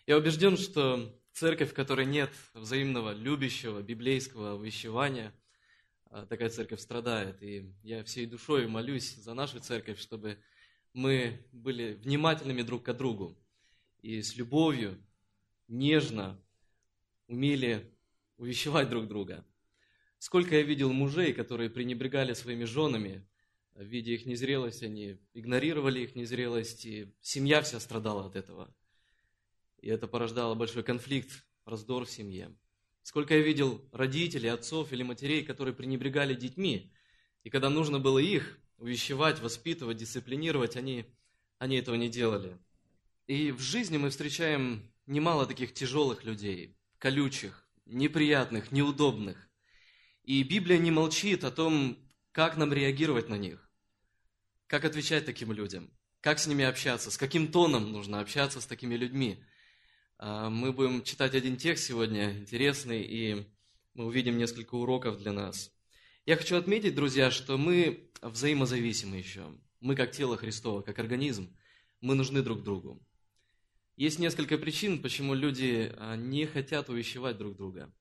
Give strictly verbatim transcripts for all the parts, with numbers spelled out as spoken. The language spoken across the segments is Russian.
Я убежден, что церковь, в которой нет взаимного любящего библейского увещевания, такая церковь страдает. И я всей душой молюсь за нашу церковь, чтобы мы были внимательными друг к другу и с любовью, нежно умели увещевать друг друга. Сколько я видел мужей, которые пренебрегали своими женами, видя их незрелость, они игнорировали их незрелость, и семья вся страдала от этого. И это порождало большой конфликт, раздор в семье. Сколько я видел родителей, отцов или матерей, которые пренебрегали детьми, и когда нужно было их увещевать, воспитывать, дисциплинировать, они, они этого не делали. И в жизни мы встречаем немало таких тяжелых людей, колючих, неприятных, неудобных. И Библия не молчит о том, как нам реагировать на них, как отвечать таким людям, как с ними общаться, с каким тоном нужно общаться с такими людьми. Мы будем читать один текст сегодня, интересный, и мы увидим несколько уроков для нас. Я хочу отметить, друзья, что мы взаимозависимы еще. Мы, как тело Христово, как организм, мы нужны друг другу. Есть несколько причин, почему люди не хотят увещевать друг друга.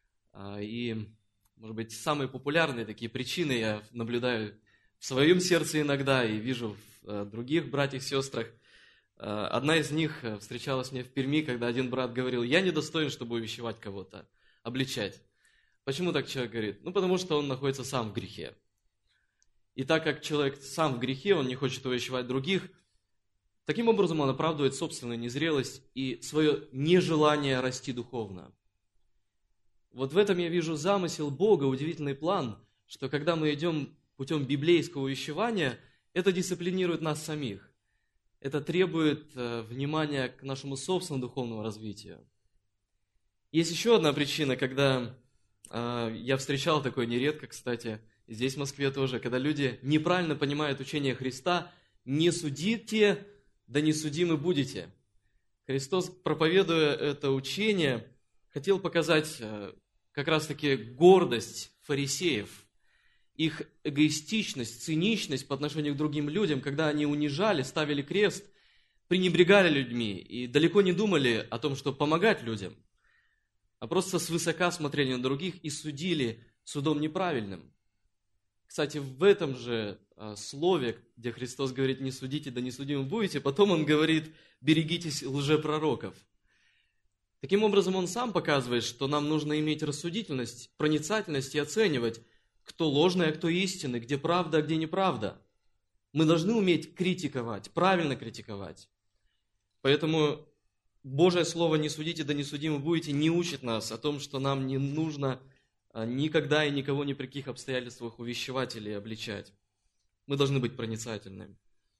И, может быть, самые популярные такие причины я наблюдаю в своем сердце иногда и вижу в других братьях и сестрах. Одна из них встречалась мне в Перми, когда один брат говорил: «Я недостоин, чтобы увещевать кого-то, обличать». Почему так человек говорит? Ну, потому что он находится сам в грехе. И так как человек сам в грехе, он не хочет увещевать других, таким образом он оправдывает собственную незрелость и свое нежелание расти духовно. Вот в этом я вижу замысел Бога, удивительный план, что когда мы идем путем библейского увещевания, это дисциплинирует нас самих. Это требует э, внимания к нашему собственному духовному развитию. Есть еще одна причина, когда э, я встречал такое нередко, кстати, здесь в Москве тоже, когда люди неправильно понимают учение Христа: «Не судите, да не судимы будете». Христос, проповедуя это учение, хотел показать э, как раз-таки гордость фарисеев, их эгоистичность, циничность по отношению к другим людям, когда они унижали, ставили крест, пренебрегали людьми и далеко не думали о том, чтобы помогать людям, а просто свысока смотрели на других и судили судом неправильным. Кстати, в этом же слове, где Христос говорит: «Не судите, да не судимы будете», потом Он говорит: «Берегитесь лжепророков». Таким образом, Он сам показывает, что нам нужно иметь рассудительность, проницательность и оценивать, кто ложный, а кто истинный, где правда, а где неправда. Мы должны уметь критиковать, правильно критиковать. Поэтому Божье Слово «не судите, да не судимы будете» не учит нас о том, что нам не нужно никогда и никого ни при каких обстоятельствах увещевать или обличать. Мы должны быть проницательными.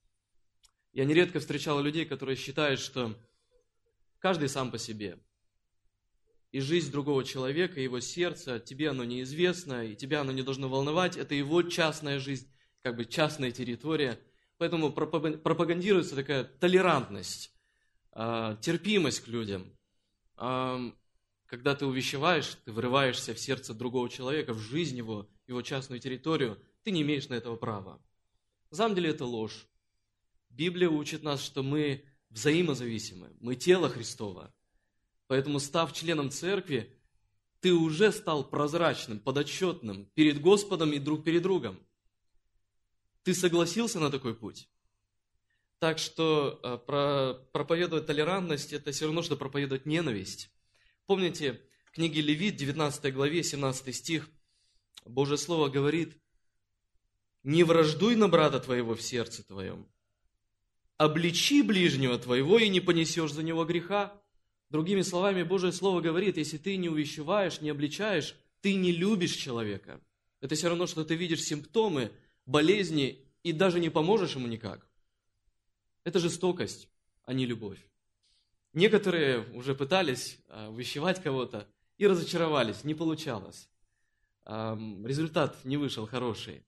Я нередко встречал людей, которые считают, что каждый сам по себе. И жизнь другого человека, его сердце, тебе оно неизвестно, и тебя оно не должно волновать. Это его частная жизнь, как бы частная территория. Поэтому пропагандируется такая толерантность, терпимость к людям. Когда ты увещеваешь, ты врываешься в сердце другого человека, в жизнь его, его частную территорию, ты не имеешь на это права. На самом деле это ложь. Библия учит нас, что мы взаимозависимы, мы тело Христово. Поэтому, став членом церкви, ты уже стал прозрачным, подотчетным перед Господом и друг перед другом. Ты согласился на такой путь. Так что проповедовать толерантность – это все равно, что проповедовать ненависть. Помните, в книге Левит, девятнадцатой главе, семнадцатый стих, Божье Слово говорит: «Не враждуй на брата твоего в сердце твоем, обличи ближнего твоего, и не понесешь за него греха». Другими словами, Божье Слово говорит: если ты не увещеваешь, не обличаешь, ты не любишь человека. Это все равно, что ты видишь симптомы болезни и даже не поможешь ему никак. Это жестокость, а не любовь. Некоторые уже пытались увещевать кого-то и разочаровались, не получалось. Результат не вышел хороший.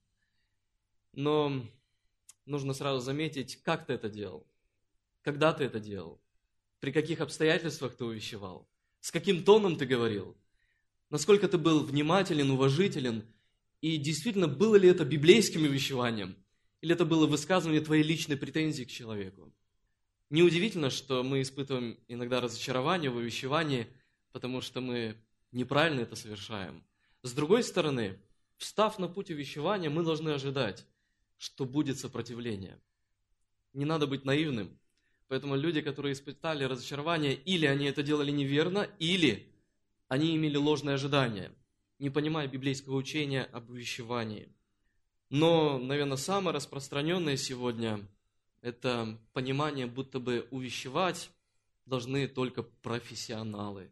Но нужно сразу заметить, как ты это делал, когда ты это делал. При каких обстоятельствах ты увещевал? С каким тоном ты говорил? Насколько ты был внимателен, уважителен? И действительно, было ли это библейским увещеванием? Или это было высказывание твоей личной претензии к человеку? Неудивительно, что мы испытываем иногда разочарование в увещевании, потому что мы неправильно это совершаем. С другой стороны, встав на путь увещевания, мы должны ожидать, что будет сопротивление. Не надо быть наивным. Поэтому люди, которые испытали разочарование, или они это делали неверно, или они имели ложные ожидания, не понимая библейского учения об увещевании. Но, наверное, самое распространенное сегодня – это понимание, будто бы увещевать должны только профессионалы,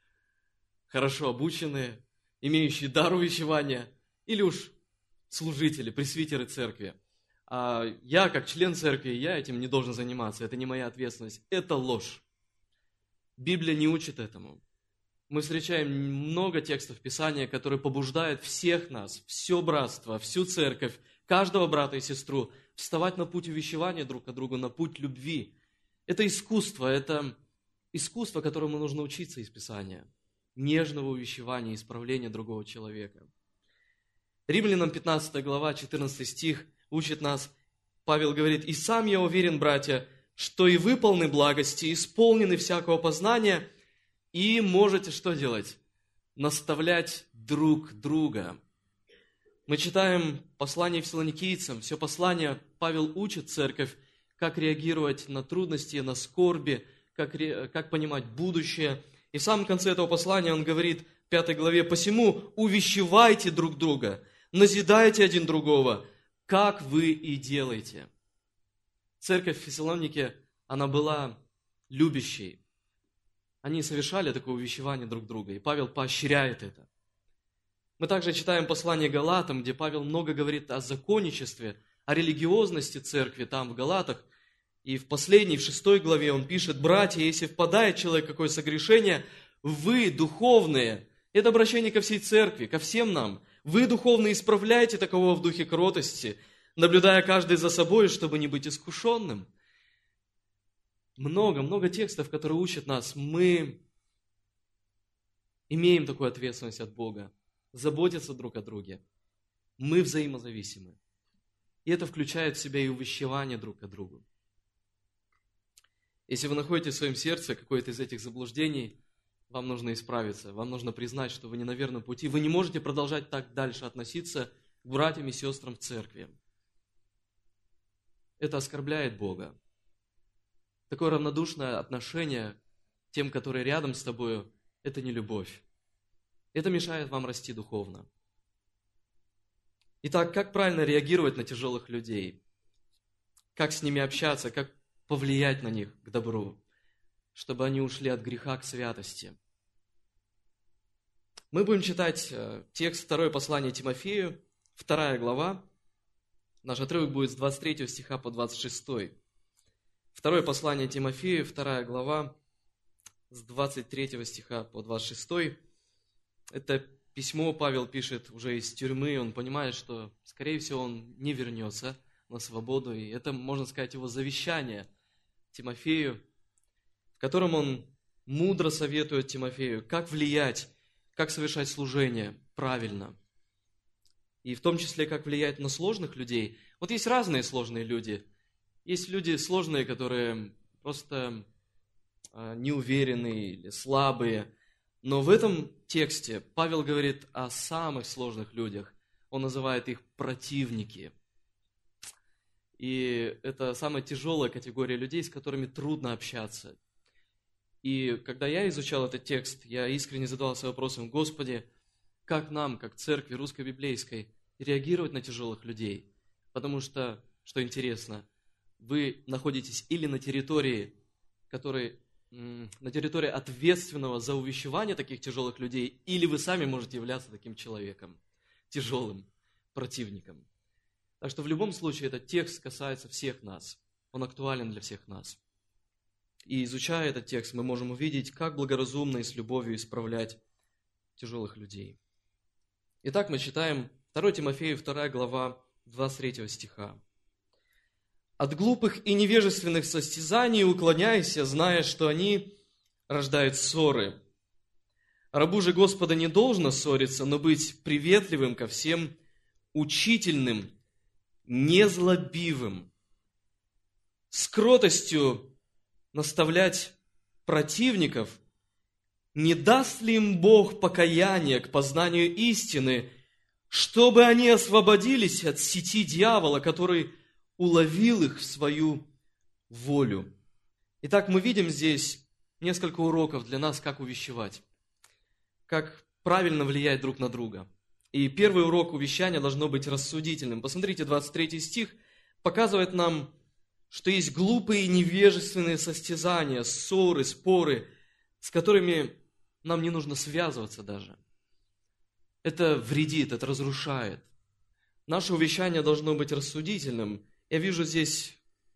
хорошо обученные, имеющие дар увещевания, или уж служители, пресвитеры церкви. А я, как член церкви, я этим не должен заниматься, это не моя ответственность, это ложь. Библия не учит этому. Мы встречаем много текстов Писания, которые побуждают всех нас, все братство, всю церковь, каждого брата и сестру вставать на путь увещевания друг к другу, на путь любви. Это искусство, это искусство, которому нужно учиться из Писания. Нежного увещевания, исправления другого человека. Римлянам пятнадцатая глава, четырнадцатый стих учит нас, Павел говорит: «И сам я уверен, братья, что и вы полны благости, исполнены всякого познания, и можете что делать? Наставлять друг друга». Мы читаем послание фессалоникийцам, все послание Павел учит церковь, как реагировать на трудности, на скорби, как, как понимать будущее. И в самом конце этого послания он говорит в пятой главе: «Посему увещевайте друг друга, назидайте один другого, как вы и делаете». Церковь в Фессалонике, она была любящей. Они совершали такое увещевание друг друга, и Павел поощряет это. Мы также читаем послание Галатам, где Павел много говорит о законничестве, о религиозности церкви там, в Галатах. И в последней, в шестой главе он пишет: «Братья, если впадает человек в какое согрешение, вы, духовные», это обращение ко всей церкви, ко всем нам, «вы, духовные, исправляйте такового в духе кротости, наблюдая каждый за собой, чтобы не быть искушенным». Много, много текстов, которые учат нас. Мы имеем такую ответственность от Бога, заботиться друг о друге. Мы взаимозависимы. И это включает в себя и увещевание друг к другу. Если вы находите в своем сердце какое-то из этих заблуждений, вам нужно исправиться, вам нужно признать, что вы не на верном пути. Вы не можете продолжать так дальше относиться к братьям и сестрам в церкви. Это оскорбляет Бога. Такое равнодушное отношение к тем, которые рядом с тобою, это не любовь. Это мешает вам расти духовно. Итак, как правильно реагировать на тяжелых людей? Как с ними общаться? Как повлиять на них к добру, чтобы они ушли от греха к святости? Мы будем читать текст второе послание Тимофею, вторая глава. Наш отрывок будет с двадцать третьего стиха по двадцать шестой. Второе послание Тимофею, вторая глава, с двадцать третьего стиха по двадцать шестой. Это письмо Павел пишет уже из тюрьмы. Он понимает, что, скорее всего, он не вернется на свободу. И это, можно сказать, его завещание Тимофею, в котором он мудро советует Тимофею, как влиять, как совершать служение правильно. И в том числе, как влиять на сложных людей. Вот есть разные сложные люди. Есть люди сложные, которые просто неуверенные или слабые. Но в этом тексте Павел говорит о самых сложных людях. Он называет их противники. И это самая тяжелая категория людей, с которыми трудно общаться. И когда я изучал этот текст, я искренне задавался вопросом: Господи, как нам, как церкви русской библейской, реагировать на тяжелых людей? Потому что, что интересно, вы находитесь или на территории, которой, на территории ответственного за увещевание таких тяжелых людей, или вы сами можете являться таким человеком, тяжелым противником. Так что в любом случае этот текст касается всех нас, он актуален для всех нас. И изучая этот текст, мы можем увидеть, как благоразумно и с любовью исправлять тяжелых людей. Итак, мы читаем второе Тимофею, вторая глава, двадцать третьего стиха. «От глупых и невежественных состязаний уклоняйся, зная, что они рождают ссоры. Рабу же Господа не должно ссориться, но быть приветливым ко всем, учительным, незлобивым, с кротостью наставлять противников, не даст ли им Бог покаяние к познанию истины, чтобы они освободились от сети дьявола, который уловил их в свою волю. Итак, мы видим здесь несколько уроков для нас, как увещевать, как правильно влиять друг на друга. И первый урок увещания должно быть рассудительным. Посмотрите, двадцать третий стих показывает нам, что есть глупые и невежественные состязания, ссоры, споры, с которыми нам не нужно связываться даже. Это вредит, это разрушает. Наше увещание должно быть рассудительным. Я вижу здесь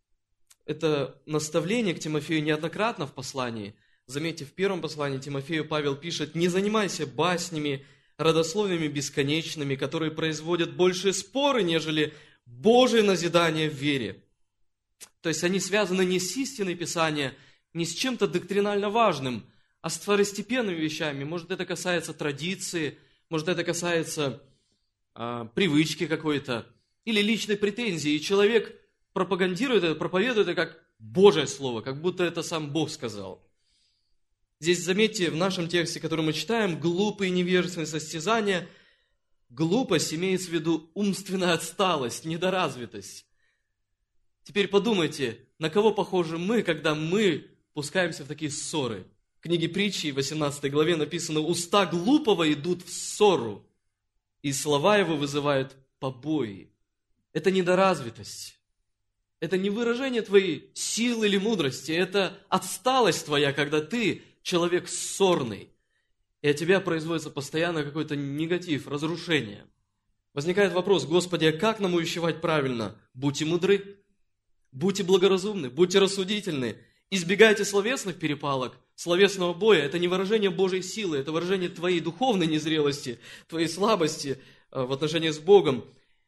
это наставление к Тимофею неоднократно в послании. Заметьте, в первом послании Тимофею Павел пишет: «Не занимайся баснями, родословиями бесконечными, которые производят большие споры, нежели Божие назидание в вере». То есть они связаны не с истиной Писания, не с чем-то доктринально важным, а с второстепенными вещами. Может, это касается традиции, может, это касается а, привычки какой-то или личной претензии. И человек пропагандирует это, проповедует это как Божье Слово, как будто это сам Бог сказал. Здесь, заметьте, в нашем тексте, который мы читаем, глупые и невежественные состязания, глупость имеется в виду умственная отсталость, недоразвитость. Теперь подумайте, на кого похожи мы, когда мы пускаемся в такие ссоры. В книге Притчи, в восемнадцатой главе написано: «Уста глупого идут в ссору, и слова его вызывают побои». Это недоразвитость. Это не выражение твоей силы или мудрости, это отсталость твоя, когда ты человек ссорный, и от тебя производится постоянно какой-то негатив, разрушение. Возникает вопрос: Господи, а как нам увещевать правильно? Будьте мудры, будьте благоразумны, будьте рассудительны, избегайте словесных перепалок, словесного боя. Это не выражение Божьей силы, это выражение твоей духовной незрелости, твоей слабости в отношении с Богом.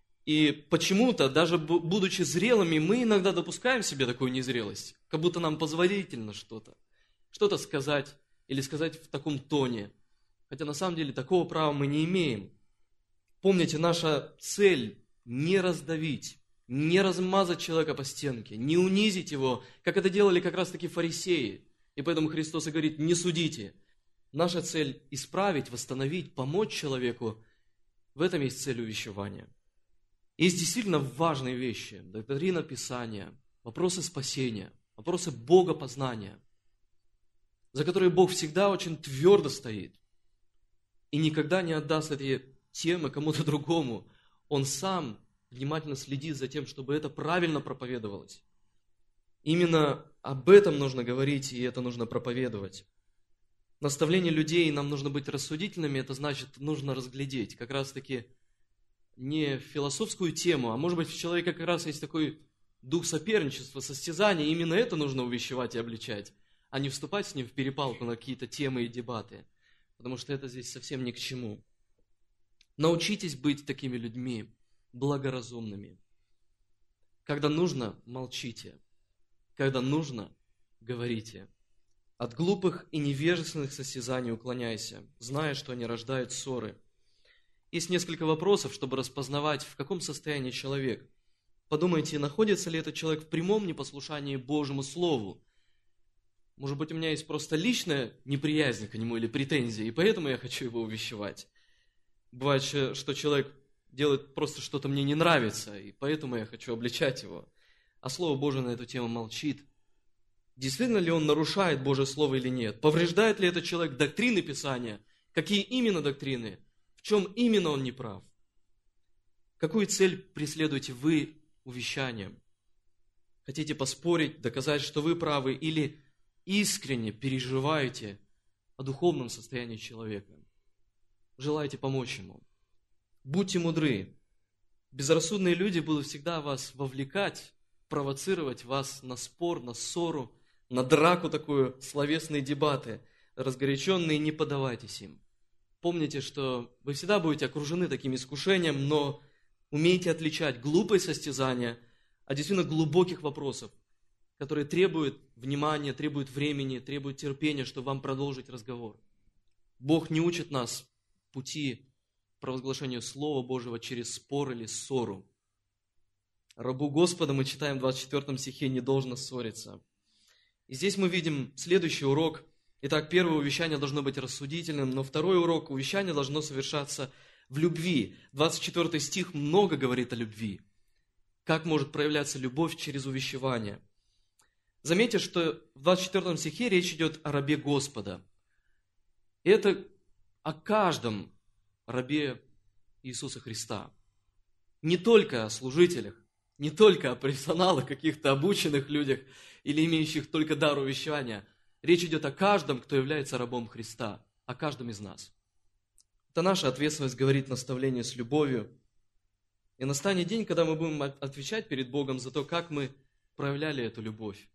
И почему-то, даже будучи зрелыми, мы иногда допускаем себе такую незрелость, как будто нам позволительно что-то, что-то сказать или сказать в таком тоне. Хотя на самом деле такого права мы не имеем. Помните, наша цель не раздавить, не размазать человека по стенке, не унизить его, как это делали как раз-таки фарисеи. И поэтому Христос и говорит: не судите. Наша цель исправить, восстановить, помочь человеку. В этом есть цель увещевания. Есть действительно важные вещи: доктрина Писания, вопросы спасения, вопросы богопознания, за которые Бог всегда очень твердо стоит и никогда не отдаст эти темы кому-то другому. Он сам внимательно следит за тем, чтобы это правильно проповедовалось. Именно об этом нужно говорить, и это нужно проповедовать. Наставление людей, нам нужно быть рассудительными, это значит, нужно разглядеть как раз-таки не философскую тему, а может быть, в человеке как раз есть такой дух соперничества, состязания, именно это нужно увещевать и обличать, а не вступать с ним в перепалку на какие-то темы и дебаты, потому что это здесь совсем ни к чему. Научитесь быть такими людьми, благоразумными. Когда нужно, молчите. Когда нужно, говорите. От глупых и невежественных состязаний уклоняйся, зная, что они рождают ссоры. Есть несколько вопросов, чтобы распознавать, в каком состоянии человек. Подумайте, находится ли этот человек в прямом непослушании Божьему Слову. Может быть, у меня есть просто личная неприязнь к нему или претензия, и поэтому я хочу его увещевать. Бывает, что человек делает просто что-то мне не нравится, и поэтому я хочу обличать его. А Слово Божие на эту тему молчит. Действительно ли он нарушает Божье Слово или нет? Повреждает ли этот человек доктрины Писания? Какие именно доктрины? В чем именно он не прав? Какую цель преследуете вы увещанием? Хотите поспорить, доказать, что вы правы, или искренне переживаете о духовном состоянии человека? Желаете помочь ему? Будьте мудры. Безрассудные люди будут всегда вас вовлекать, провоцировать вас на спор, на ссору, на драку такую, словесные дебаты. Разгоряченные, не поддавайтесь им. Помните, что вы всегда будете окружены таким искушением, но умейте отличать глупые состязания от действительно глубоких вопросов, которые требуют внимания, требуют времени, требуют терпения, чтобы вам продолжить разговор. Бог не учит нас пути провозглашению Слова Божьего через спор или ссору. Рабу Господа, мы читаем в двадцать четвёртом стихе, не должно ссориться. И здесь мы видим следующий урок. Итак, первое увещание должно быть рассудительным, но второй урок увещание должно совершаться в любви. двадцать четвёртый стих много говорит о любви. Как может проявляться любовь через увещевание? Заметьте, что в двадцать четвёртом стихе речь идет о рабе Господа. И это о каждом рабе Иисуса Христа. Не только о служителях, не только о профессионалах, каких-то обученных людях или имеющих только дар увещевания. Речь идет о каждом, кто является рабом Христа, о каждом из нас. Это наша ответственность говорить наставление с любовью. И настанет день, когда мы будем отвечать перед Богом за то, как мы проявляли эту любовь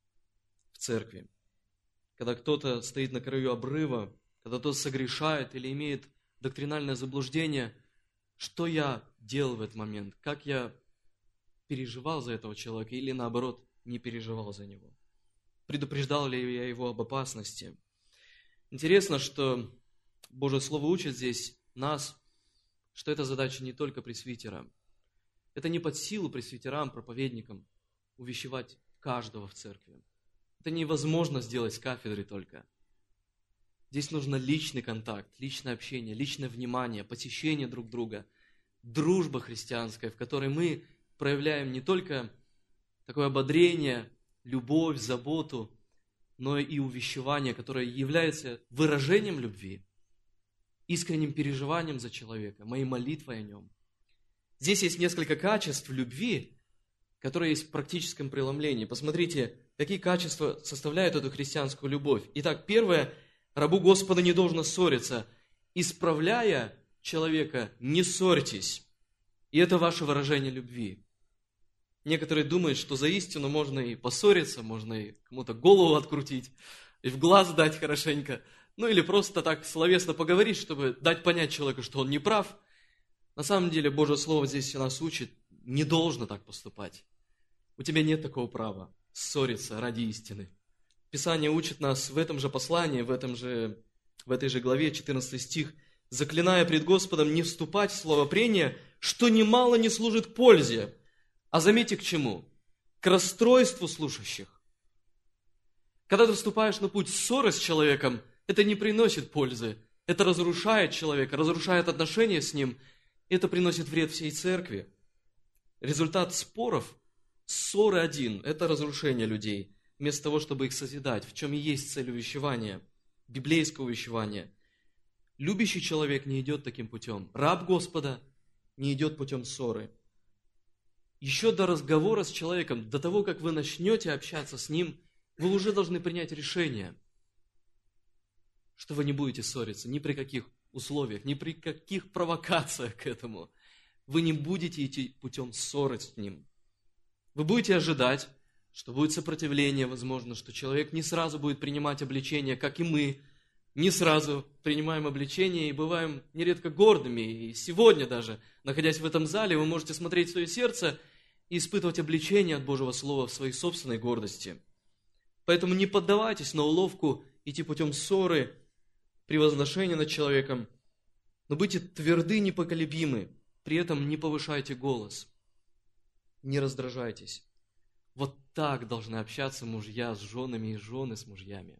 в церкви. Когда кто-то стоит на краю обрыва, когда кто-то согрешает или имеет доктринальное заблуждение, что я делал в этот момент? Как я переживал за этого человека или, наоборот, не переживал за него? Предупреждал ли я его об опасности? Интересно, что Божье Слово учит здесь нас, что эта задача не только пресвитера. Это не под силу пресвитерам, проповедникам увещевать каждого в церкви. Это невозможно сделать с кафедры только. Здесь нужно личный контакт, личное общение, личное внимание, посещение друг друга, дружба христианская, в которой мы проявляем не только такое ободрение, любовь, заботу, но и увещевание, которое является выражением любви, искренним переживанием за человека, моей молитвой о нем. Здесь есть несколько качеств любви, которые есть в практическом преломлении. Посмотрите, какие качества составляют эту христианскую любовь. Итак, первое, рабу Господа не должно ссориться. Исправляя человека, не ссорьтесь. И это ваше выражение любви. Некоторые думают, что за истину можно и поссориться, можно и кому-то голову открутить, и в глаз дать хорошенько, ну или просто так словесно поговорить, чтобы дать понять человеку, что он не прав. На самом деле, Божье Слово здесь нас учит, не должно так поступать. У тебя нет такого права ссориться ради истины. Писание учит нас в этом же послании, в, этом же, в этой же главе, четырнадцатый стих, «Заклиная пред Господом не вступать в словопрение, что немало не служит пользе». А заметьте, к чему? К расстройству слушающих. Когда ты вступаешь на путь ссоры с человеком, это не приносит пользы. Это разрушает человека, разрушает отношения с ним. Это приносит вред всей церкви. Результат споров, ссоры один – это разрушение людей, вместо того, чтобы их созидать, в чем и есть цель увещевания, библейского увещевания. Любящий человек не идет таким путем. Раб Господа не идет путем ссоры. Еще до разговора с человеком, до того, как вы начнете общаться с ним, вы уже должны принять решение, что вы не будете ссориться ни при каких условиях, ни при каких провокациях к этому. Вы не будете идти путем ссоры с ним. Вы будете ожидать, что будет сопротивление, возможно, что человек не сразу будет принимать обличение, как и мы, не сразу принимаем обличение и бываем нередко гордыми. И сегодня даже, находясь в этом зале, вы можете смотреть в свое сердце и испытывать обличение от Божьего Слова в своей собственной гордости. Поэтому не поддавайтесь на уловку идти путем ссоры, превозношения над человеком, но будьте тверды, непоколебимы, при этом не повышайте голос, не раздражайтесь. Вот так должны общаться мужья с женами и жены с мужьями.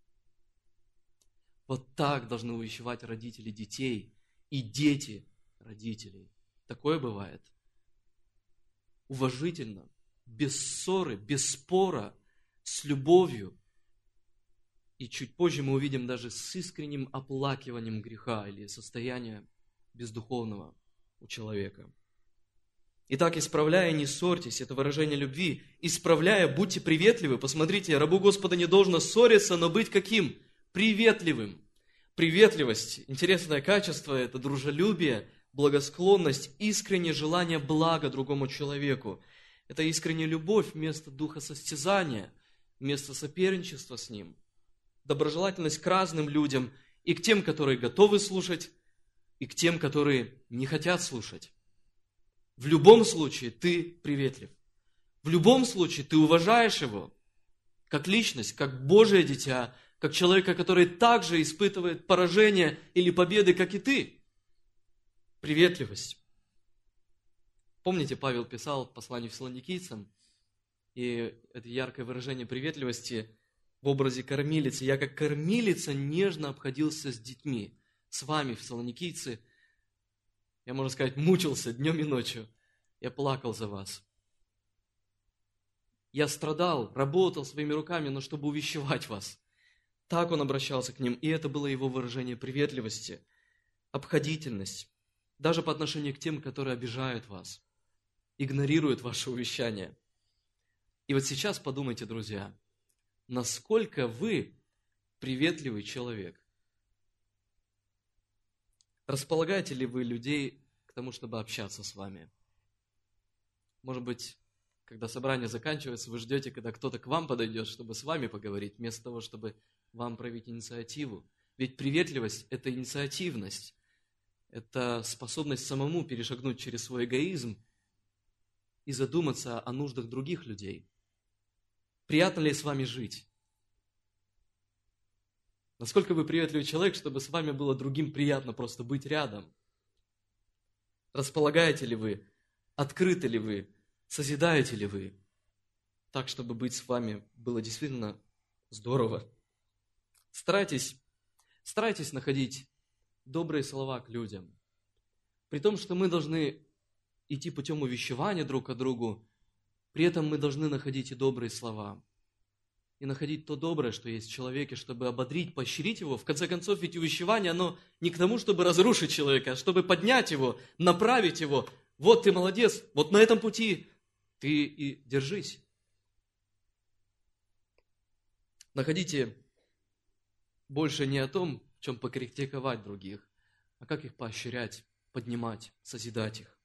Вот так должны увещевать родители детей и дети родителей. Такое бывает. Уважительно, без ссоры, без спора, с любовью. И чуть позже мы увидим даже с искренним оплакиванием греха или состояния бездуховного у человека. Итак, исправляя, не ссорьтесь, это выражение любви. Исправляя, будьте приветливы. Посмотрите, рабу Господа не должно ссориться, но быть каким? Приветливым. Приветливость, интересное качество, это дружелюбие, благосклонность, искреннее желание блага другому человеку. Это искренняя любовь вместо духа состязания, вместо соперничества с ним. Доброжелательность к разным людям, и к тем, которые готовы слушать, и к тем, которые не хотят слушать. В любом случае ты приветлив. В любом случае ты уважаешь его, как личность, как Божие дитя, как человека, который также испытывает поражение или победы, как и ты. Приветливость. Помните, Павел писал в послании Фессалоникийцам, И это яркое выражение приветливости в образе кормилицы. Я как кормилица нежно обходился с детьми. С вами, фессалоникийцы, я, можно сказать, мучился днем и ночью. Я плакал за вас. Я страдал, работал своими руками, но чтобы увещевать вас. Так он обращался к ним, и это было его выражение приветливости, обходительность, даже по отношению к тем, которые обижают вас, игнорируют ваше увещание. И вот сейчас подумайте, друзья, насколько вы приветливый человек. Располагаете ли вы людей к тому, чтобы общаться с вами? Может быть, когда собрание заканчивается, вы ждете, когда кто-то к вам подойдет, чтобы с вами поговорить, вместо того, чтобы вам проявить инициативу. Ведь приветливость – это инициативность, это способность самому перешагнуть через свой эгоизм и задуматься о нуждах других людей. Приятно ли с вами жить? Насколько вы приветливый человек, чтобы с вами было другим приятно просто быть рядом? Располагаете ли вы? Открыты ли вы? Созидаете ли вы? Так, чтобы быть с вами было действительно здорово. Старайтесь, старайтесь находить добрые слова к людям. При том, что мы должны идти путем увещевания друг к другу, при этом мы должны находить и добрые слова. И находить то доброе, что есть в человеке, чтобы ободрить, поощрить его. В конце концов, ведь увещевание, оно не к тому, чтобы разрушить человека, а чтобы поднять его, направить его. Вот ты молодец, вот на этом пути ты и держись. Находите больше не о том, в чем покритиковать других, а как их поощрять, поднимать, созидать их.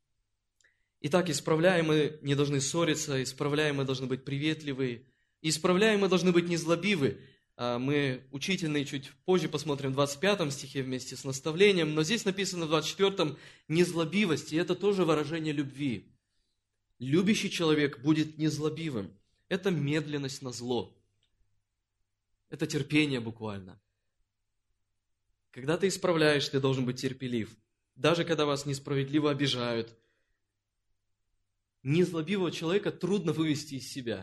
Итак, исправляемые не должны ссориться, исправляемые должны быть приветливые, исправляемые должны быть незлобивы. Мы учительные чуть позже посмотрим в двадцать пятом стихе вместе с наставлением, но здесь написано в двадцать четвёртом незлобивость, и это тоже выражение любви. Любящий человек будет незлобивым. Это медленность на зло. Это терпение буквально. Когда ты исправляешь, ты должен быть терпелив. Даже когда вас несправедливо обижают. Незлобивого человека трудно вывести из себя.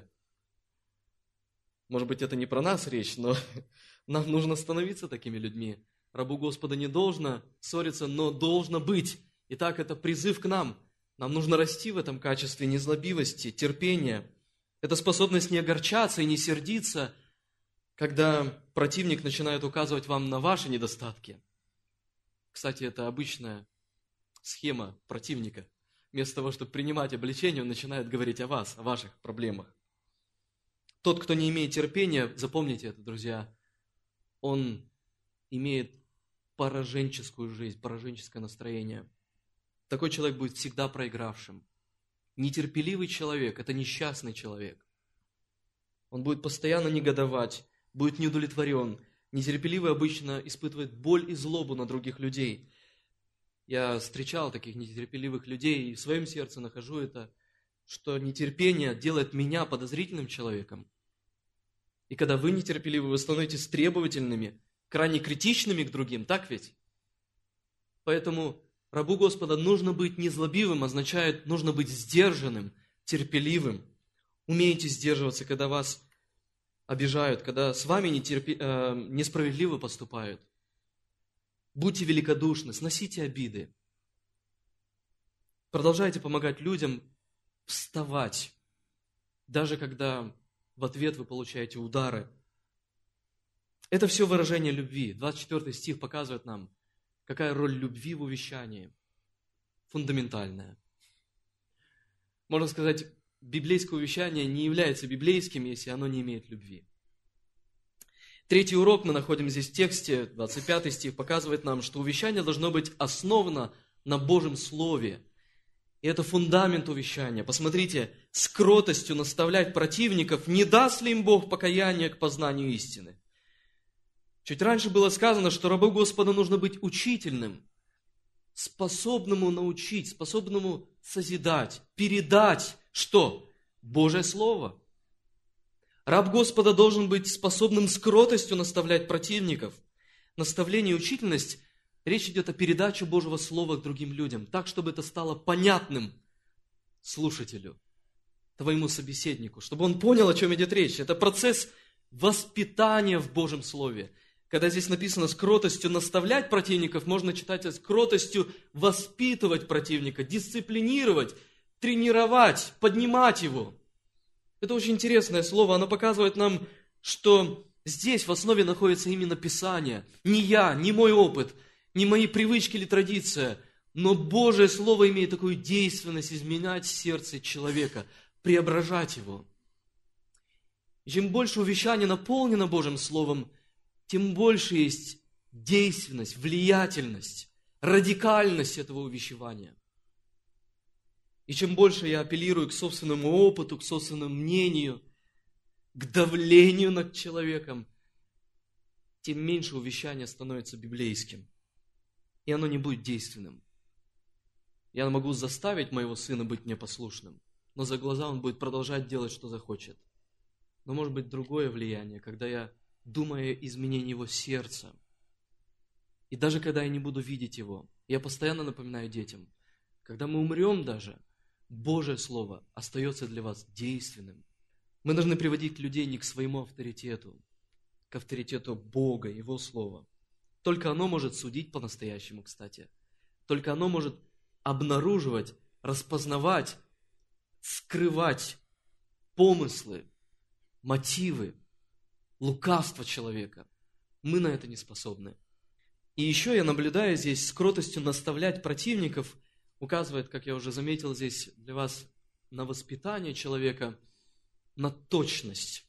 Может быть, это не про нас речь, но нам нужно становиться такими людьми. Рабу Господа не должно ссориться, но должно быть. Итак, это призыв к нам. Нам нужно расти в этом качестве незлобивости, терпения. Это способность не огорчаться и не сердиться, когда противник начинает указывать вам на ваши недостатки. Кстати, это обычная схема противника. Вместо того, чтобы принимать обличение, он начинает говорить о вас, о ваших проблемах. Тот, кто не имеет терпения, запомните это, друзья, он имеет пораженческую жизнь, пораженческое настроение. Такой человек будет всегда проигравшим. Нетерпеливый человек – это несчастный человек. Он будет постоянно негодовать, будет неудовлетворен. Нетерпеливый обычно испытывает боль и злобу на других людей. Я встречал таких нетерпеливых людей и в своем сердце нахожу это, что нетерпение делает меня подозрительным человеком. И когда вы нетерпеливы, вы становитесь требовательными, крайне критичными к другим, так ведь? Поэтому рабу Господа нужно быть незлобивым, означает, нужно быть сдержанным, терпеливым. Умейте сдерживаться, когда вас обижают, когда с вами нетерпи... э, несправедливо поступают. Будьте великодушны, сносите обиды. Продолжайте помогать людям вставать, даже когда в ответ вы получаете удары. Это все выражение любви. двадцать четвёртый стих показывает нам, какая роль любви в увещании. Фундаментальная. Можно сказать, библейское увещание не является библейским, если оно не имеет любви. Третий урок мы находим здесь в тексте, двадцать пятый стих, показывает нам, что увещание должно быть основано на Божьем Слове. И это фундамент увещания. Посмотрите, с кротостью наставлять противников, не даст ли им Бог покаяние к познанию истины. Чуть раньше было сказано, что рабу Господа нужно быть учительным, способному научить, способному созидать, передать, что? Божье Слово. Раб Господа должен быть способным с кротостью наставлять противников. Наставление и учительность, речь идет о передаче Божьего Слова к другим людям, так, чтобы это стало понятным слушателю. твоему собеседнику, чтобы он понял, о чем идет речь. Это процесс воспитания в Божьем Слове. Когда здесь написано «с кротостью наставлять противников», можно читать «с кротостью воспитывать противника», дисциплинировать, тренировать, поднимать его. Это очень интересное слово, оно показывает нам, что здесь в основе находится именно Писание. Не я, не мой опыт, не мои привычки или традиция, но Божие Слово имеет такую действенность изменять сердце человека, преображать его. И чем больше увещание наполнено Божьим Словом, тем больше есть действенность, влиятельность, радикальность этого увещевания. И чем больше я апеллирую к собственному опыту, к собственному мнению, к давлению над человеком, тем меньше увещание становится библейским. И оно не будет действенным. Я могу заставить моего сына быть мне послушным, но за глаза он будет продолжать делать, что захочет. Но может быть другое влияние, когда я думаю о изменении его сердца. И даже когда я не буду видеть его, я постоянно напоминаю детям, когда мы умрем даже, Божье Слово остается для вас действенным. Мы должны приводить людей не к своему авторитету, к авторитету Бога, Его Слова. Только оно может судить по-настоящему, кстати. Только оно может обнаруживать, распознавать, скрывать помыслы, мотивы, лукавство человека. Мы на это не способны. И еще я наблюдаю здесь с кротостью наставлять противников, указывает, как я уже заметил здесь для вас, на воспитание человека, на точность.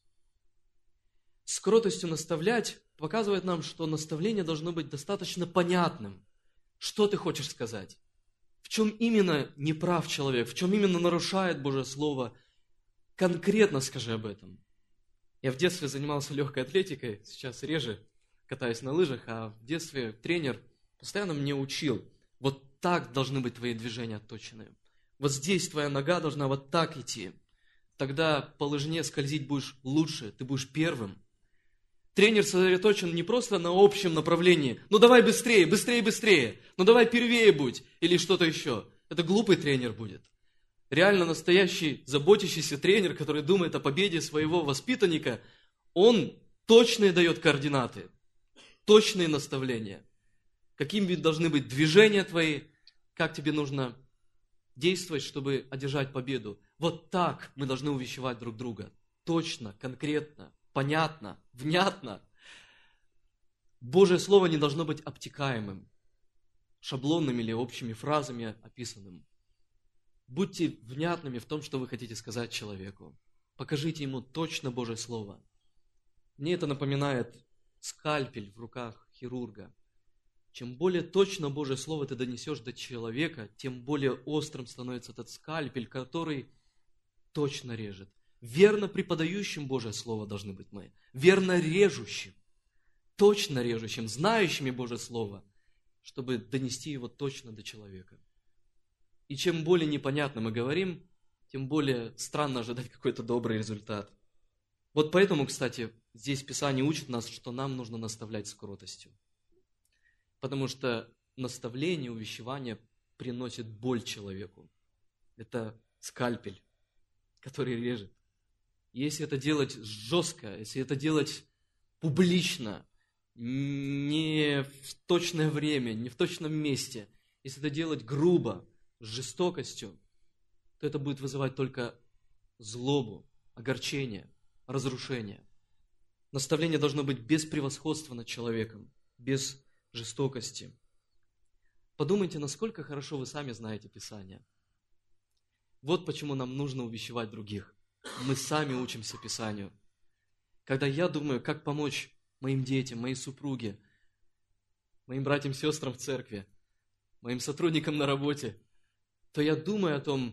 С кротостью наставлять показывает нам, что наставление должно быть достаточно понятным. Что ты хочешь сказать? В чем именно неправ человек? В чем именно нарушает Божье Слово? Конкретно скажи об этом. Я в детстве занимался легкой атлетикой, сейчас реже катаюсь на лыжах, а в детстве тренер постоянно мне учил. Вот так должны быть твои движения отточенные. Вот здесь твоя нога должна вот так идти. Тогда по лыжне скользить будешь лучше, ты будешь первым. Тренер сосредоточен не просто на общем направлении. Ну давай быстрее, быстрее, быстрее. Ну давай первее будь. Или что-то еще. Это глупый тренер будет. Реально настоящий, заботящийся тренер, который думает о победе своего воспитанника, он точные дает координаты, точные наставления. Какими должны быть движения твои, как тебе нужно действовать, чтобы одержать победу. Вот так мы должны увещевать друг друга. Точно, конкретно, понятно, внятно. Божье Слово не должно быть обтекаемым, шаблонными или общими фразами описанным. Будьте внятными в том, что вы хотите сказать человеку. Покажите ему точно Божье Слово. Мне это напоминает скальпель в руках хирурга. Чем более точно Божье Слово ты донесешь до человека, тем более острым становится этот скальпель, который точно режет. Верно преподающим Божье Слово должны быть мы. Верно режущим, точно режущим, знающими Божье Слово, чтобы донести его точно до человека. И чем более непонятно мы говорим, тем более странно ожидать какой-то добрый результат. Вот поэтому, кстати, здесь Писание учит нас, что нам нужно наставлять с кротостью. Потому что наставление, увещевание приносит боль человеку. Это скальпель, который режет. И если это делать жестко, если это делать публично, не в точное время, не в точном месте, если это делать грубо, с жестокостью, то это будет вызывать только злобу, огорчение, разрушение. Наставление должно быть без превосходства над человеком, без жестокости. Подумайте, насколько хорошо вы сами знаете Писание. Вот почему нам нужно увещевать других. Мы сами учимся Писанию. Когда я думаю, как помочь моим детям, моей супруге, моим братьям и сестрам в церкви, моим сотрудникам на работе, то я думаю о том,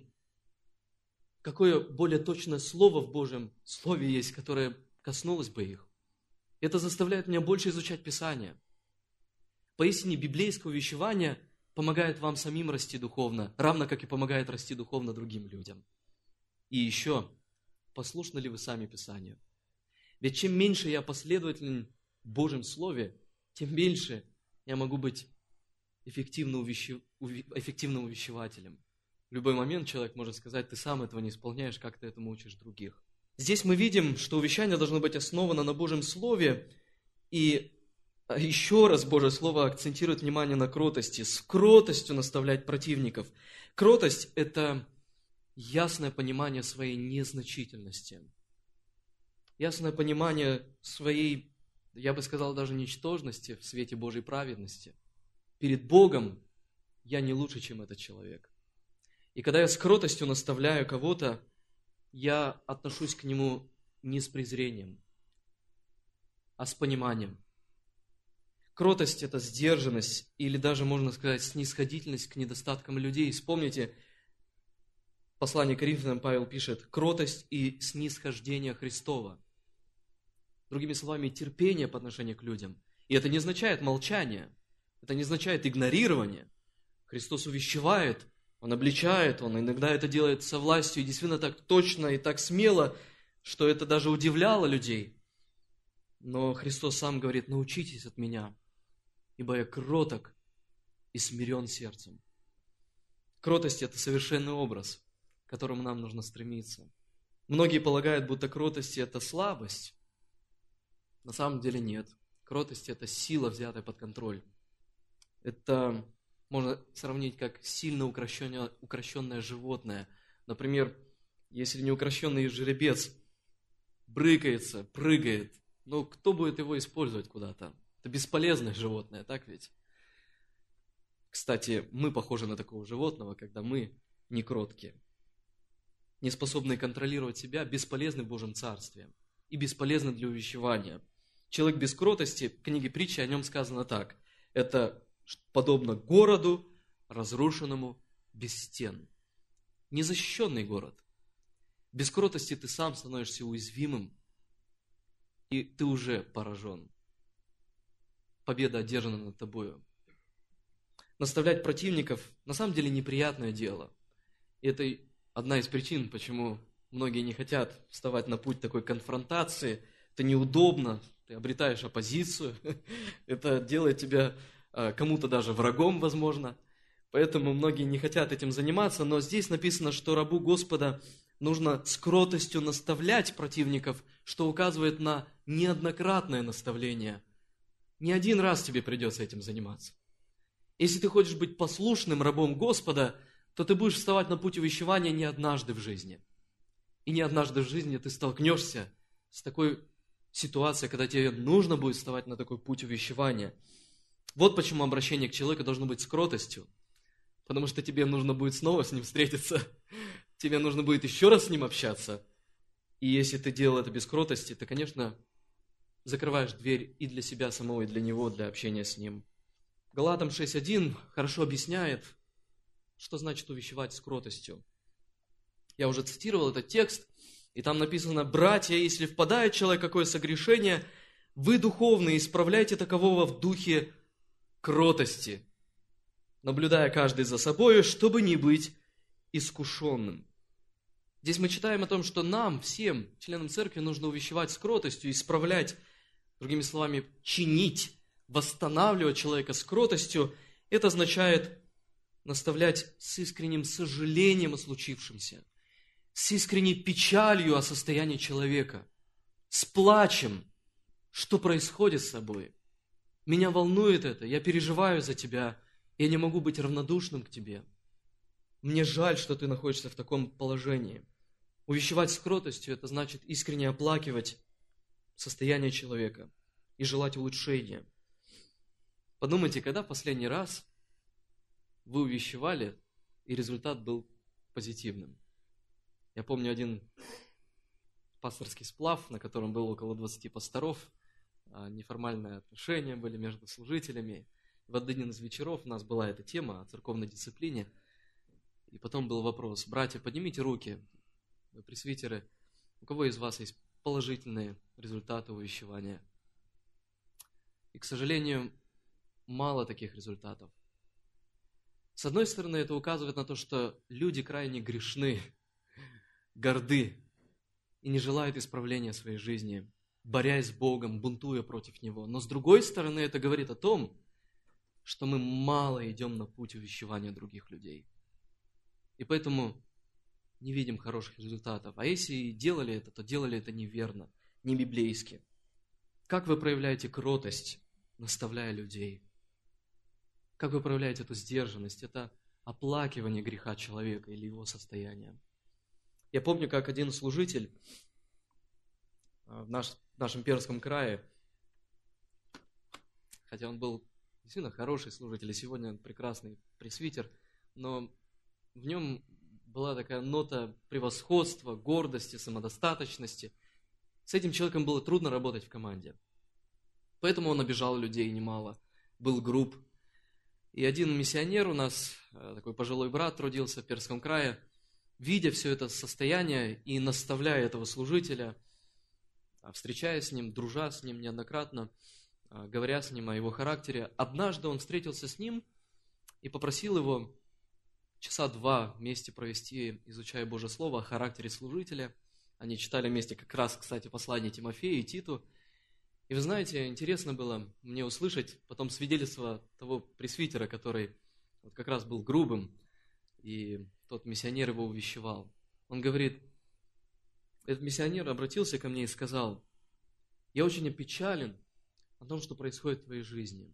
какое более точное слово в Божьем Слове есть, которое коснулось бы их. Это заставляет меня больше изучать Писание. Поистине, библейское увещевание помогает вам самим расти духовно, равно как и помогает расти духовно другим людям. И еще, послушны ли вы сами Писанию? Ведь чем меньше я последователен в Божьем Слове, тем меньше я могу быть эффективным увещевателем. В любой момент человек может сказать: ты сам этого не исполняешь, как ты этому учишь других. Здесь мы видим, что увещание должно быть основано на Божьем Слове, и еще раз Божье Слово акцентирует внимание на кротости, с кротостью наставлять противников. Кротость – это ясное понимание своей незначительности, ясное понимание своей, я бы сказал, даже ничтожности в свете Божьей праведности. Перед Богом я не лучше, чем этот человек. И когда я с кротостью наставляю кого-то, я отношусь к нему не с презрением, а с пониманием. Кротость – это сдержанность, или даже, можно сказать, снисходительность к недостаткам людей. Вспомните, в послании к Коринфянам Павел пишет: кротость и снисхождение Христова. Другими словами, терпение по отношению к людям. И это не означает молчание, это не означает игнорирование. Христос увещевает, Он обличает, Он иногда это делает со властью, и действительно так точно и так смело, что это даже удивляло людей. Но Христос сам говорит: научитесь от Меня, ибо я кроток и смирен сердцем. Кротость – это совершенный образ, к которому нам нужно стремиться. Многие полагают, будто кротость – это слабость. На самом деле нет. Кротость – это сила, взятая под контроль. Это можно сравнить как сильно укращенное, укращенное животное. Например, если неукрощенный жеребец брыкается, прыгает, ну кто будет его использовать куда-то? Это бесполезное животное, так ведь? Кстати, мы похожи на такого животного, когда мы не кроткие, не способны контролировать себя, бесполезны в Божьем Царстве и бесполезны для увещевания. Человек без кротости, в книге Притчи о нем сказано так: это подобно городу, разрушенному без стен. Незащищенный город. Без кротости ты сам становишься уязвимым, и ты уже поражен. Победа одержана над тобою. Наставлять противников на самом деле неприятное дело. И это одна из причин, почему многие не хотят вставать на путь такой конфронтации. Это неудобно, ты обретаешь оппозицию, это делает тебя кому-то даже врагом, возможно. Поэтому многие не хотят этим заниматься, но здесь написано, что рабу Господа нужно с кротостью наставлять противников, что указывает на неоднократное наставление. Не один раз тебе придется этим заниматься. Если ты хочешь быть послушным рабом Господа, то ты будешь вставать на путь увещевания не однажды в жизни. И не однажды в жизни ты столкнешься с такой ситуацией, когда тебе нужно будет вставать на такой путь увещевания. Вот почему обращение к человеку должно быть с кротостью. Потому что тебе нужно будет снова с ним встретиться. Тебе нужно будет еще раз с ним общаться. И если ты делал это без кротости, ты, конечно, закрываешь дверь и для себя самого, и для него, для общения с ним. Галатам шесть один хорошо объясняет, что значит увещевать с кротостью. Я уже цитировал этот текст, и там написано: «Братья, если впадает человек в какое согрешение, вы духовные, исправляйте такового в духе кротости, наблюдая каждый за собой, чтобы не быть искушенным». Здесь мы читаем о том, что нам, всем, членам церкви, нужно увещевать с кротостью, исправлять, другими словами, чинить, восстанавливать человека с кротостью. Это означает наставлять с искренним сожалением о случившемся, с искренней печалью о состоянии человека, с плачем, что происходит с собой. Меня волнует это, я переживаю за тебя, я не могу быть равнодушным к тебе. Мне жаль, что ты находишься в таком положении. Увещевать с кротостью – это значит искренне оплакивать состояние человека и желать улучшения. Подумайте, когда в последний раз вы увещевали, и результат был позитивным. Я помню один пасторский сплав, на котором было около двадцати пасторов, неформальные отношения были между служителями. В один из вечеров у нас была эта тема о церковной дисциплине, и потом был вопрос: братья, поднимите руки, вы пресвитеры, у кого из вас есть положительные результаты увещевания? И, к сожалению, мало таких результатов. С одной стороны, это указывает на то, что люди крайне грешны, горды и не желают исправления своей жизни, борясь с Богом, бунтуя против Него. Но с другой стороны, это говорит о том, что мы мало идем на путь увещевания других людей. И поэтому не видим хороших результатов. А если и делали это, то делали это неверно, не библейски. Как вы проявляете кротость, наставляя людей? Как вы проявляете эту сдержанность? Это оплакивание греха человека или его состояния. Я помню, как один служитель в, наш, в нашем Пермском крае, хотя он был действительно хороший служитель, и сегодня он прекрасный пресвитер, но в нем была такая нота превосходства, гордости, самодостаточности. С этим человеком было трудно работать в команде. Поэтому он обижал людей немало, был груб. И один миссионер у нас, такой пожилой брат, трудился в Пермском крае, видя все это состояние и наставляя этого служителя, встречаясь с ним, дружа с ним неоднократно, говоря с ним о его характере, однажды он встретился с ним и попросил его часа два вместе провести, изучая Божье Слово о характере служителя. Они читали вместе как раз, кстати, послание Тимофею и Титу. И вы знаете, интересно было мне услышать потом свидетельство того пресвитера, который вот как раз был грубым, и тот миссионер его увещевал. Он говорит, этот миссионер обратился ко мне и сказал: «Я очень опечален о том, что происходит в твоей жизни».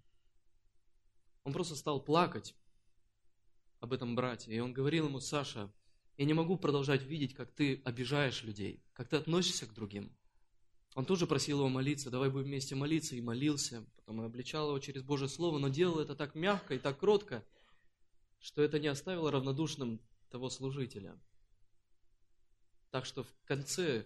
Он просто стал плакать об этом брате, и он говорил ему: «Саша, я не могу продолжать видеть, как ты обижаешь людей, как ты относишься к другим». Он тоже просил его молиться, давай будем вместе молиться, и молился. Потом он обличал его через Божье Слово, но делал это так мягко и так кротко, что это не оставило равнодушным того служителя. Так что в конце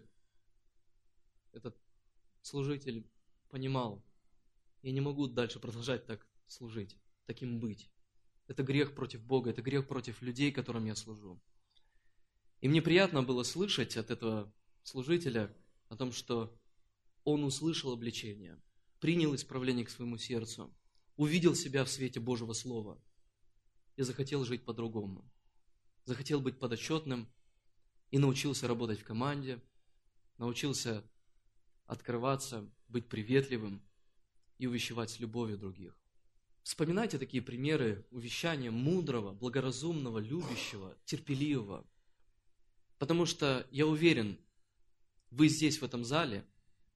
этот служитель понимал: я не могу дальше продолжать так служить, таким быть. Это грех против Бога, это грех против людей, которым я служу. И мне приятно было слышать от этого служителя о том, что он услышал обличение, принял исправление к своему сердцу, увидел себя в свете Божьего Слова и захотел жить по-другому. Захотел быть подотчетным и научился работать в команде, научился открываться, быть приветливым и увещевать с любовью других. Вспоминайте такие примеры увещания мудрого, благоразумного, любящего, терпеливого. Потому что, я уверен, вы здесь, в этом зале,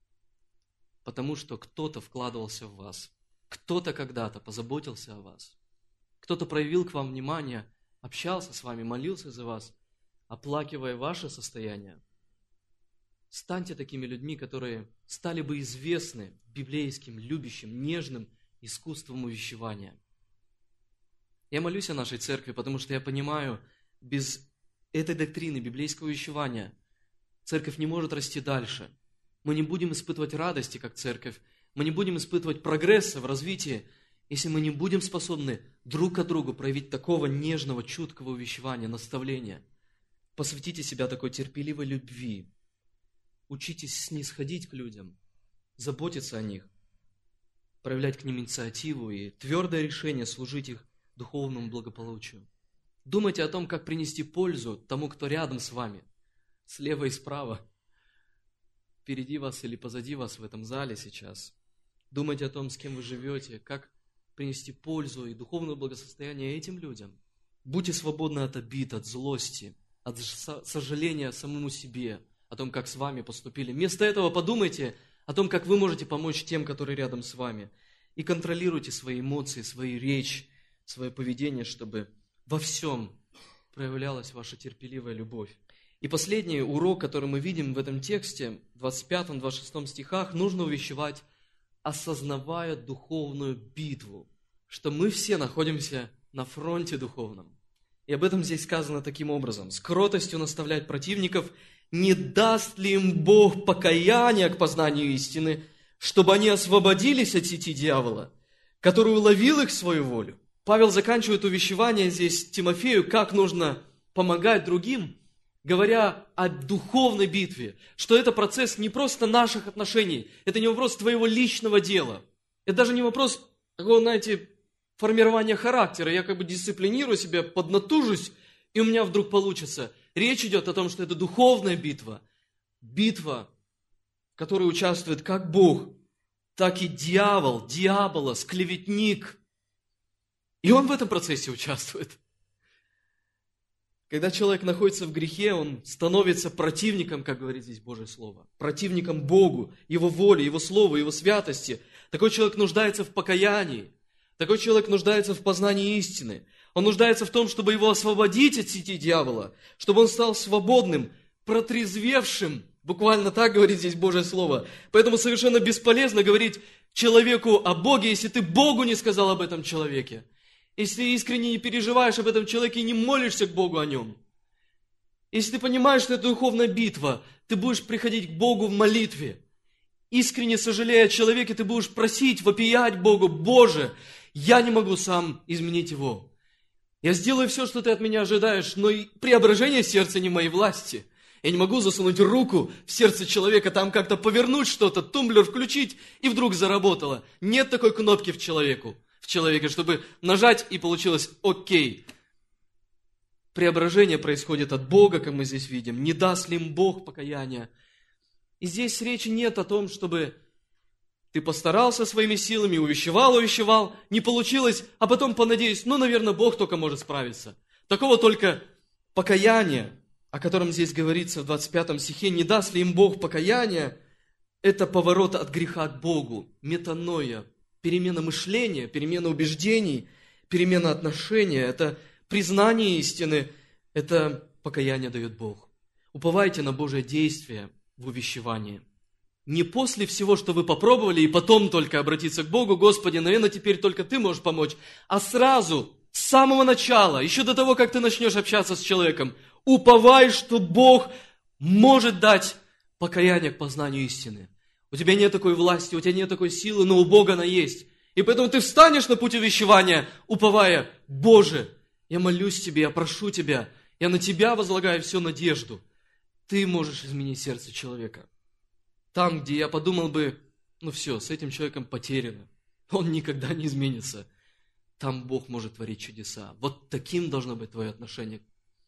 потому что кто-то вкладывался в вас, кто-то когда-то позаботился о вас, кто-то проявил к вам внимание, общался с вами, молился за вас, оплакивая ваше состояние. Станьте такими людьми, которые стали бы известны библейским, любящим, нежным искусством увещевания. Я молюсь о нашей церкви, потому что я понимаю, без этой доктрины библейского увещевания церковь не может расти дальше. Мы не будем испытывать радости, как церковь. Мы не будем испытывать прогресса в развитии, если мы не будем способны друг к другу проявить такого нежного, чуткого увещевания, наставления. Посвятите себя такой терпеливой любви. Учитесь снисходить к людям, заботиться о них, проявлять к ним инициативу и твердое решение служить их духовному благополучию. Думайте о том, как принести пользу тому, кто рядом с вами, слева и справа, впереди вас или позади вас в этом зале сейчас. Думайте о том, с кем вы живете, как принести пользу и духовное благосостояние этим людям. Будьте свободны от обид, от злости, от сожаления самому себе, о том, как с вами поступили. Вместо этого подумайте о том, как вы можете помочь тем, которые рядом с вами. И контролируйте свои эмоции, свою речь, свое поведение, чтобы во всем проявлялась ваша терпеливая любовь. И последний урок, который мы видим в этом тексте, в двадцать пятом — двадцать шестом стихах, нужно увещевать, осознавая духовную битву, что мы все находимся на фронте духовном. И об этом здесь сказано таким образом: с кротостью наставлять противников, не даст ли им Бог покаяния к познанию истины, чтобы они освободились от сети дьявола, который уловил их в свою волю. Павел заканчивает увещевание здесь Тимофею, как нужно помогать другим, говоря о духовной битве, что это процесс не просто наших отношений, это не вопрос твоего личного дела, это даже не вопрос такого, знаете, формирования характера, я как бы дисциплинирую себя, поднатужусь, и у меня вдруг получится. Речь идет о том, что это духовная битва, битва, в которой участвует как Бог, так и дьявол, дьяволос, клеветник. И он в этом процессе участвует. Когда человек находится в грехе, он становится противником, как говорит здесь Божье Слово, противником Богу, Его воле, Его Слову, Его святости. Такой человек нуждается в покаянии, такой человек нуждается в познании истины. Он нуждается в том, чтобы его освободить от сети дьявола, чтобы он стал свободным, протрезвевшим. Буквально так говорит здесь Божье Слово. Поэтому совершенно бесполезно говорить человеку о Боге, если ты Богу не сказал об этом человеке. Если ты искренне не переживаешь об этом человеке и не молишься к Богу о нем. Если ты понимаешь, что это духовная битва, ты будешь приходить к Богу в молитве. Искренне сожалея о человеке, ты будешь просить, вопиять Богу: Боже, я не могу сам изменить его. Я сделаю все, что ты от меня ожидаешь, но и преображение сердца не в моей власти. Я не могу засунуть руку в сердце человека, там как-то повернуть что-то, тумблер включить, и вдруг заработало. Нет такой кнопки в человеку, в человеке, чтобы нажать, и получилось окей. Преображение происходит от Бога, как мы здесь видим. Не даст ли им Бог покаяния? И здесь речи нет о том, чтобы ты постарался своими силами, увещевал, увещевал, не получилось, а потом понадеюсь, ну, наверное, Бог только может справиться. Такого только покаяния, о котором здесь говорится в двадцать пятом стихе, не даст ли им Бог покаяния, это поворот от греха к Богу, метаноя, перемена мышления, перемена убеждений, перемена отношения, это признание истины, это покаяние дает Бог. Уповайте на Божие действие в увещевании. Не после всего, что вы попробовали, и потом только обратиться к Богу: Господи, наверное, теперь только Ты можешь помочь, а сразу, с самого начала, еще до того, как ты начнешь общаться с человеком, уповай, что Бог может дать покаяние к познанию истины. У тебя нет такой власти, у тебя нет такой силы, но у Бога она есть. И поэтому ты встанешь на путь увещевания, уповая: Боже, я молюсь Тебе, я прошу Тебя, я на Тебя возлагаю всю надежду. Ты можешь изменить сердце человека. Там, где я подумал бы, ну все, с этим человеком потеряно, он никогда не изменится, там Бог может творить чудеса. Вот таким должно быть твое отношение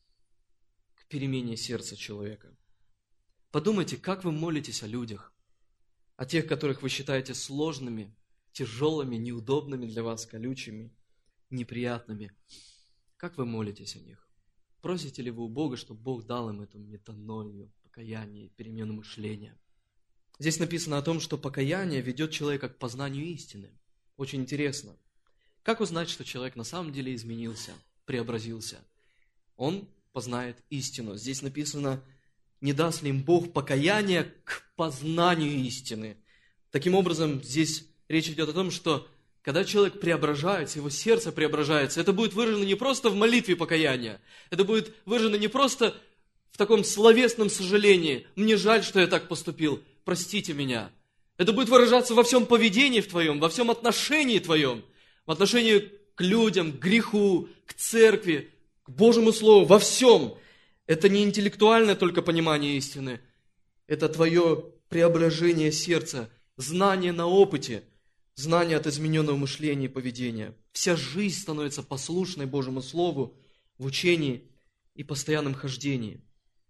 к перемене сердца человека. Подумайте, как вы молитесь о людях, о тех, которых вы считаете сложными, тяжелыми, неудобными для вас, колючими, неприятными. Как вы молитесь о них? Просите ли вы у Бога, чтобы Бог дал им эту метаною, покаяние, перемену мышления? Здесь написано о том, что покаяние ведет человека к познанию истины. Очень интересно. Как узнать, что человек на самом деле изменился, преобразился? Он познает истину. Здесь написано: не даст ли им Бог покаяние к познанию истины. Таким образом, здесь речь идет о том, что когда человек преображается, его сердце преображается, это будет выражено не просто в молитве покаяния, это будет выражено не просто в таком словесном сожалении: мне жаль, что я так поступил, простите меня. Это будет выражаться во всем поведении в твоем, во всем отношении твоем, в отношении к людям, к греху, к церкви, к Божьему Слову, во всем. Это не интеллектуальное только понимание истины, это твое преображение сердца, знание на опыте, знание от измененного мышления и поведения. Вся жизнь становится послушной Божьему Слову в учении и постоянном хождении.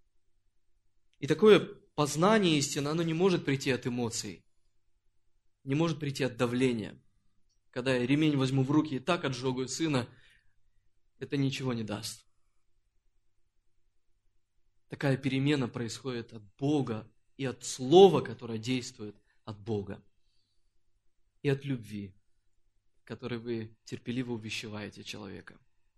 И такое познание истины, оно не может прийти от эмоций, не может прийти от давления. Когда я ремень возьму в руки и так отжогаю сына, это ничего не даст. Такая перемена происходит от Бога и от Слова, которое действует от Бога, и от любви, которой вы терпеливо увещеваете человека.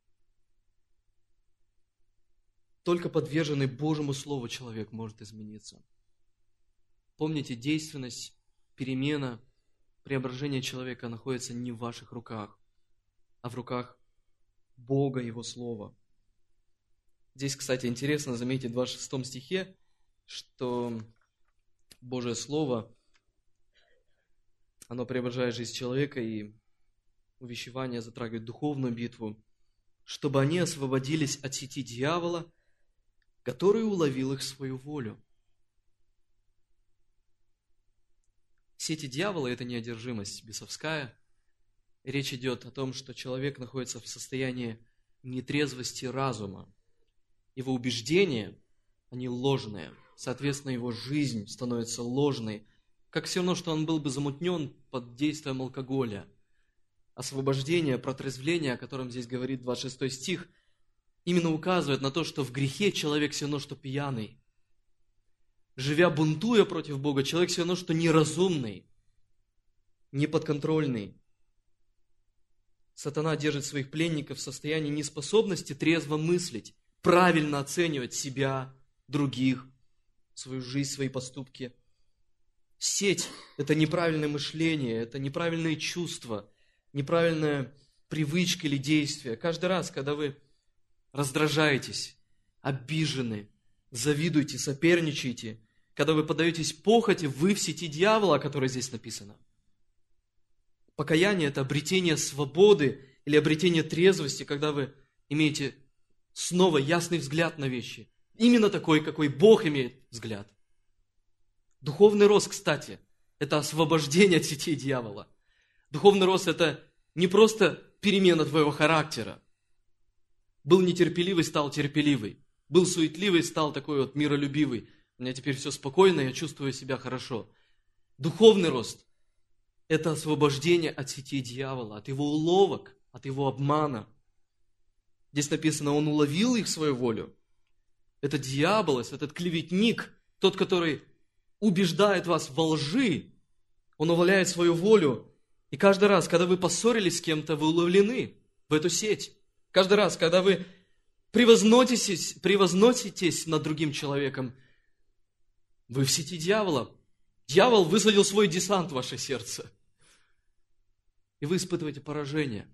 Только подверженный Божьему Слову человек может измениться. Помните, действенность, перемена, преображение человека находится не в ваших руках, а в руках Бога, Его Слова. Здесь, кстати, интересно заметить в двадцать шестом стихе, что Божье Слово, оно преображает жизнь человека, и увещевание затрагивает духовную битву, чтобы они освободились от сети дьявола, который уловил их в свою волю. Сети дьявола – это неодержимость бесовская. Речь идет о том, что человек находится в состоянии нетрезвости разума. Его убеждения, они ложные. Соответственно, его жизнь становится ложной, как все равно, что он был бы замутнен под действием алкоголя. Освобождение, протрезвление, о котором здесь говорит двадцать шестой стих, именно указывает на то, что в грехе человек все равно, что пьяный. Живя, бунтуя против Бога, человек все равно, что неразумный, неподконтрольный. Сатана держит своих пленников в состоянии неспособности трезво мыслить, правильно оценивать себя, других, свою жизнь, свои поступки. Сеть – это неправильное мышление, это неправильные чувства, неправильная привычка или действие. Каждый раз, когда вы раздражаетесь, обижены, завидуете, соперничаете, когда вы поддаетесь похоти, вы в сети дьявола, о которой здесь написано. Покаяние – это обретение свободы или обретение трезвости, когда вы имеете снова ясный взгляд на вещи. Именно такой, какой Бог имеет взгляд. Духовный рост, кстати, это освобождение от сетей дьявола. Духовный рост – это не просто перемена твоего характера. Был нетерпеливый, стал терпеливый. Был суетливый, стал такой вот миролюбивый. У меня теперь все спокойно, я чувствую себя хорошо. Духовный рост – это освобождение от сетей дьявола, от его уловок, от его обмана. Здесь написано, он уловил их в свою волю. Это дьявол, этот клеветник, тот, который убеждает вас во лжи, он уловляет свою волю. И каждый раз, когда вы поссорились с кем-то, вы уловлены в эту сеть. Каждый раз, когда вы превозноситесь, превозноситесь над другим человеком, вы в сети дьявола. Дьявол высадил свой десант в ваше сердце. И вы испытываете поражение.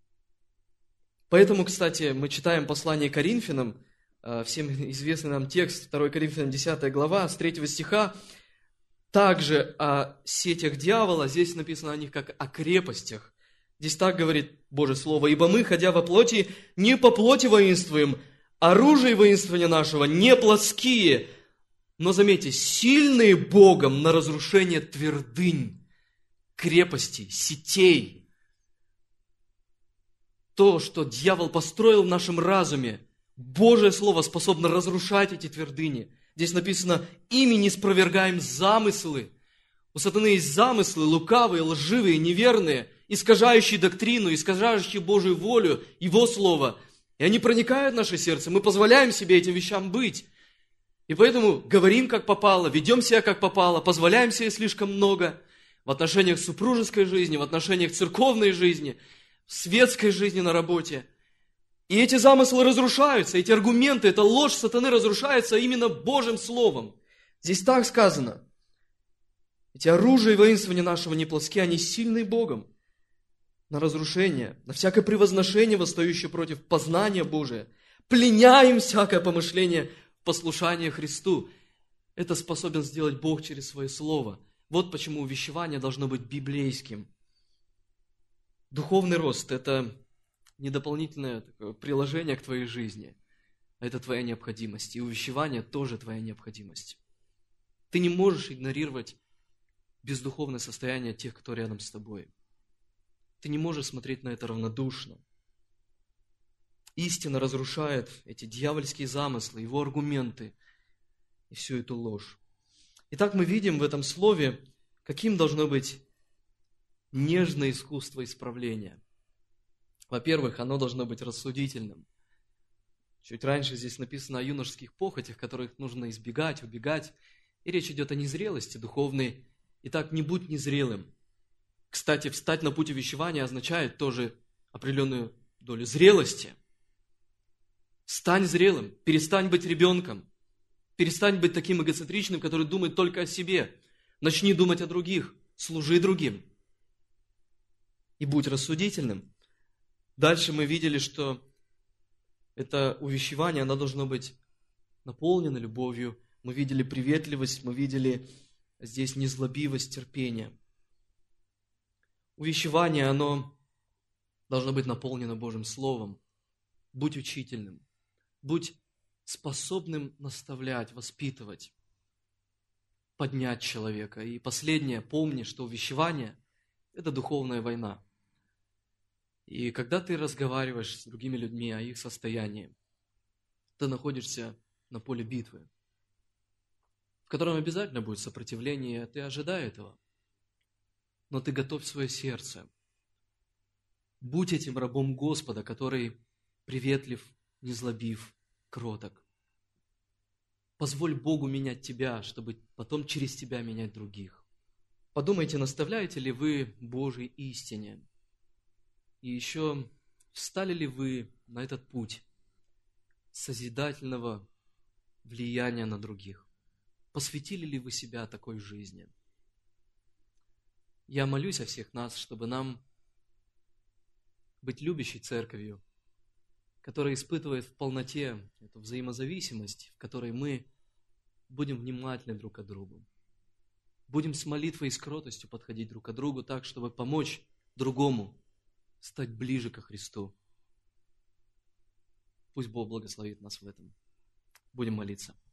Поэтому, кстати, мы читаем послание Коринфянам, всем известный нам текст, второе Коринфянам десятая глава, с третьего стиха, также о сетях дьявола, здесь написано о них как о крепостях. Здесь так говорит Божье Слово, «Ибо мы, ходя во плоти, не по плоти воинствуем, оружие воинствования нашего не плотские, но, заметьте, сильные Богом на разрушение твердынь, крепостей, сетей». То, что дьявол построил в нашем разуме, Божье Слово способно разрушать эти твердыни. Здесь написано, ими не спровергаем замыслы. У сатаны есть замыслы лукавые, лживые, неверные, искажающие доктрину, искажающие Божью волю, Его Слово. И они проникают в наше сердце. Мы позволяем себе этим вещам быть. И поэтому говорим, как попало, ведем себя, как попало, позволяем себе слишком много в отношениях супружеской жизни, в отношениях церковной жизни, в светской жизни на работе. И эти замыслы разрушаются, эти аргументы, эта ложь сатаны разрушается именно Божьим Словом. Здесь так сказано. Эти оружия и воинствования нашего не плоские, они сильны Богом на разрушение, на всякое превозношение, восстающее против познания Божия. Пленяем всякое помышление в послушание Христу. Это способен сделать Бог через Свое Слово. Вот почему увещевание должно быть библейским. Духовный рост – это не дополнительное такое приложение к твоей жизни, а это твоя необходимость. И увещевание тоже твоя необходимость. Ты не можешь игнорировать бездуховное состояние тех, кто рядом с тобой. Ты не можешь смотреть на это равнодушно. Истина разрушает эти дьявольские замыслы, его аргументы и всю эту ложь. Итак, мы видим в этом слове, каким должно быть нежное искусство исправления. Во-первых, оно должно быть рассудительным. Чуть раньше здесь написано о юношеских похотях, которых нужно избегать, убегать. И речь идет о незрелости духовной. Итак, не будь незрелым. Кстати, встать на путь увещевания означает тоже определенную долю зрелости. Стань зрелым, перестань быть ребенком. Перестань быть таким эгоцентричным, который думает только о себе. Начни думать о других, служи другим. И будь рассудительным. Дальше мы видели, что это увещевание, оно должно быть наполнено любовью. Мы видели приветливость, мы видели здесь незлобивость, терпение. Увещевание, оно должно быть наполнено Божьим Словом. Будь учительным, будь способным наставлять, воспитывать, поднять человека. И последнее, помни, что увещевание – это духовная война. И когда ты разговариваешь с другими людьми о их состоянии, ты находишься на поле битвы, в котором обязательно будет сопротивление, ты ожидай этого. Но ты готовь свое сердце. Будь этим рабом Господа, который приветлив, незлобив, кроток. Позволь Богу менять тебя, чтобы потом через тебя менять других. Подумайте, наставляете ли вы Божьей истине? И еще, встали ли вы на этот путь созидательного влияния на других? Посвятили ли вы себя такой жизни? Я молюсь о всех нас, чтобы нам быть любящей церковью, которая испытывает в полноте эту взаимозависимость, в которой мы будем внимательны друг к другу. Будем с молитвой и с кротостью подходить друг к другу так, чтобы помочь другому стать ближе ко Христу. Пусть Бог благословит нас в этом. Будем молиться.